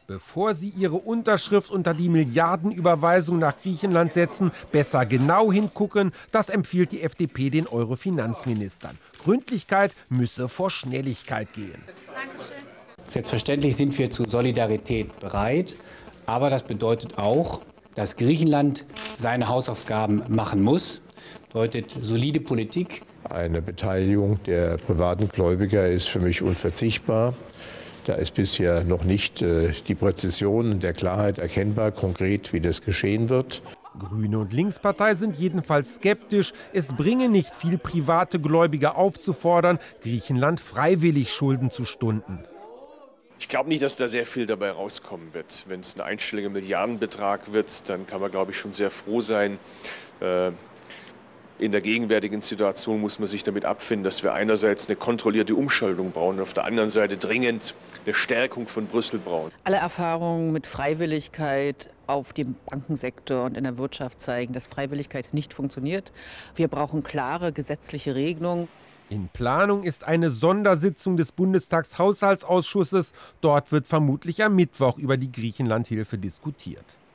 Bevor Sie Ihre Unterschrift unter die Milliardenüberweisung nach Griechenland setzen, besser genau hingucken, das empfiehlt die FDP den Euro-Finanzministern. Gründlichkeit müsse vor Schnelligkeit gehen. Selbstverständlich sind wir zu Solidarität bereit, aber das bedeutet auch, dass Griechenland seine Hausaufgaben machen muss. Bedeutet solide Politik. Eine Beteiligung der privaten Gläubiger ist für mich unverzichtbar. Da ist bisher noch nicht die Präzision der Klarheit erkennbar, konkret, wie das geschehen wird. Grüne und Linkspartei sind jedenfalls skeptisch. Es bringe nicht viel, private Gläubiger aufzufordern, Griechenland freiwillig Schulden zu stunden. Ich glaube nicht, dass da sehr viel dabei rauskommen wird. Wenn es ein einstelliger Milliardenbetrag wird, dann kann man, glaube ich, schon sehr froh sein. In der gegenwärtigen Situation muss man sich damit abfinden, dass wir einerseits eine kontrollierte Umschuldung brauchen und auf der anderen Seite dringend eine Stärkung von Brüssel brauchen. Alle Erfahrungen mit Freiwilligkeit auf dem Bankensektor und in der Wirtschaft zeigen, dass Freiwilligkeit nicht funktioniert. Wir brauchen klare gesetzliche Regelungen. In Planung ist eine Sondersitzung des Bundestagshaushaltsausschusses. Dort wird vermutlich am Mittwoch über die Griechenlandhilfe diskutiert.